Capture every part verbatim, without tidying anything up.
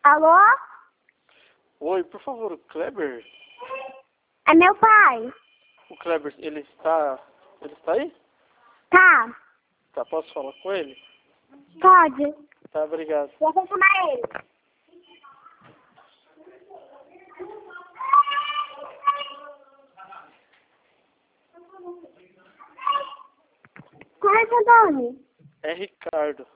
Alô? Oi, por favor, o Kleber? É meu pai. O Kleber, ele está... Ele está aí? Tá. Tá, posso falar com ele? Pode. Tá, obrigado. Eu vou chamar ele. Qual é seu nome? É Ricardo.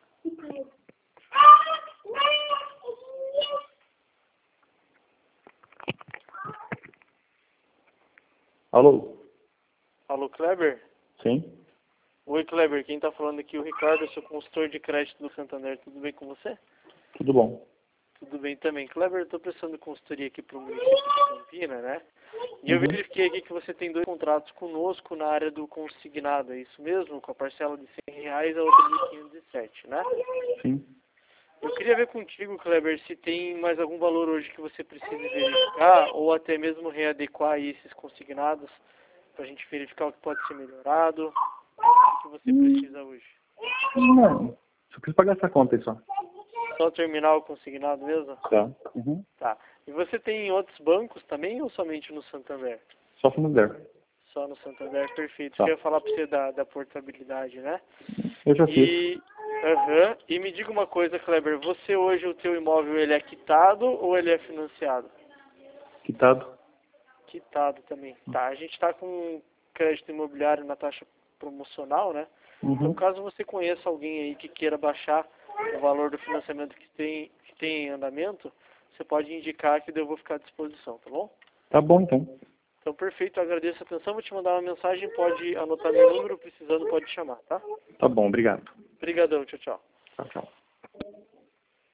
Alô? Alô, Kleber? Sim? Oi, Kleber, quem tá falando aqui é o Ricardo, eu sou consultor de crédito do Santander. Tudo bem com você? Tudo bom. Tudo bem também. Kleber, eu tô prestando consultoria aqui pro município de Campina, né? E eu Uhum. verifiquei aqui que você tem dois contratos conosco na área do consignado, é isso mesmo? Com a parcela de cem reais e a outra de quinhentos e sete, né? Sim. Eu queria ver contigo, Kleber, se tem mais algum valor hoje que você precise verificar ou até mesmo readequar aí esses consignados para a gente verificar o que pode ser melhorado. O que você precisa hoje? Não. Só preciso pagar essa conta aí só. Só terminar o consignado mesmo? Tá. Uhum. Tá. E você tem em outros bancos também ou somente no Santander? Só se não der. Só no Santander, perfeito. Tá. Eu ia falar para você da, da portabilidade, né? Eu já fiz. E, uhum. E me diga uma coisa, Kleber, você hoje, o teu imóvel, ele é quitado ou ele é financiado? Quitado. Quitado também. Tá, a gente está com crédito imobiliário na taxa promocional, né? Uhum. Então, caso você conheça alguém aí que queira baixar o valor do financiamento que tem, que tem em andamento, você pode indicar que eu vou ficar à disposição, tá bom? Tá bom então. Então, perfeito, eu agradeço a atenção, vou te mandar uma mensagem, pode anotar meu número, precisando pode chamar, tá? Tá bom, obrigado. Obrigadão, tchau, tchau. Tchau, tchau.